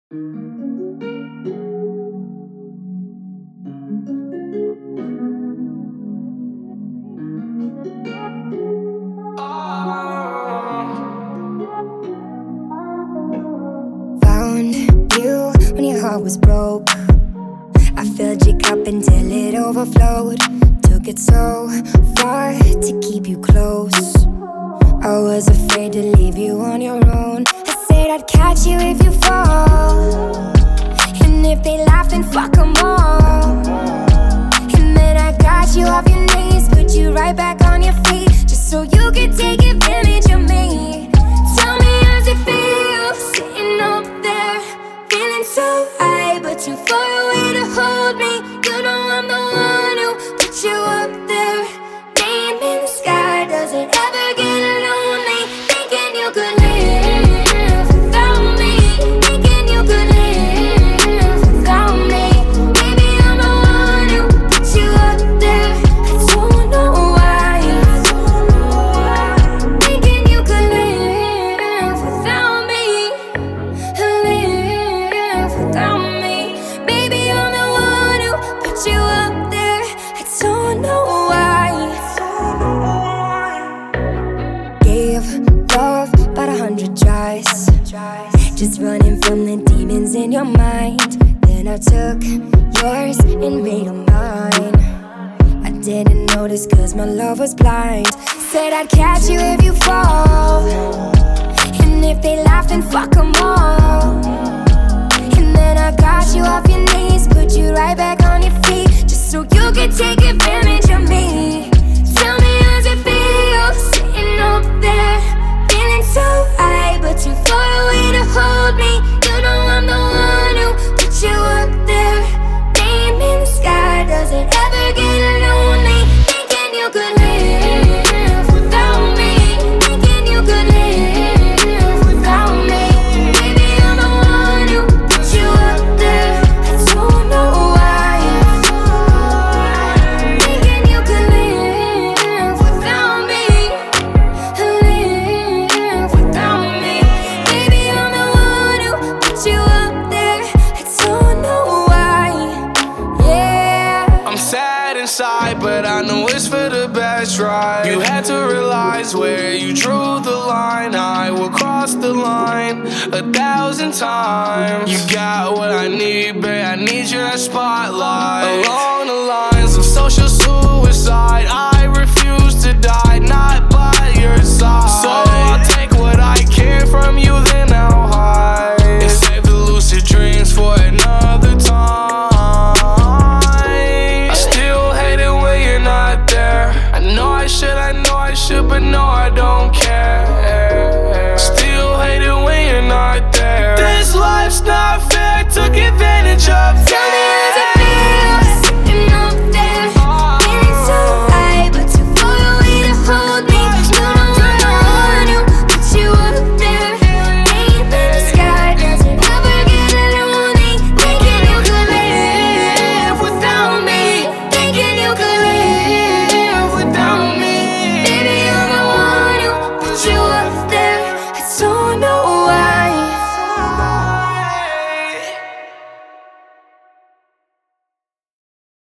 Found you when your heart was broke. I filled your cup until it overflowed. Took it so far to keep you close. I was afraid to leave you on your own. I said I'd catch you if you fall, and if they laugh, then fuck them all. And then I got you off your knees, put you right back on your feet, just so you could take advantage of me. Tell me, how's it feel sitting up there, feeling so high, but too far away to hold me? You know I'm the one who put you up there. Name in the sky, does it ever get lonely? Thinking you could live without me, thinking you could live without me. Maybe I'm the one who put you up there. I don't know why. Thinking you could live without me, live without me. Baby, I'm the one who put you up there. I don't know why. Gave love about 100 tries, just running from the demons in your mind. Then I took yours and made them mine. I didn't notice cause my love was blind. Said I'd catch you if you fall, and if they laugh, then fuck them all. And then I got you off your knees, put you right back on your feet, just so you could take advantage of me. Tell me, how's it feel sitting up there, feeling so high, but too far away to hold me? You know I'm the one who put you up there. Name in the sky, does it ever get lonely? Thinking you could live without me, thinking you could live without me. Baby, I'm the one who put you up there. I don't know why. Thinking you could live without me, live without me. Baby, I'm the one who put you up there. I don't know why. Yeah. I'm sad inside, but I know it's for the best, right? You had to realize where you drew the line. I will cross the line 1,000 times. You got what I need, babe, I need your spotlight. Alone,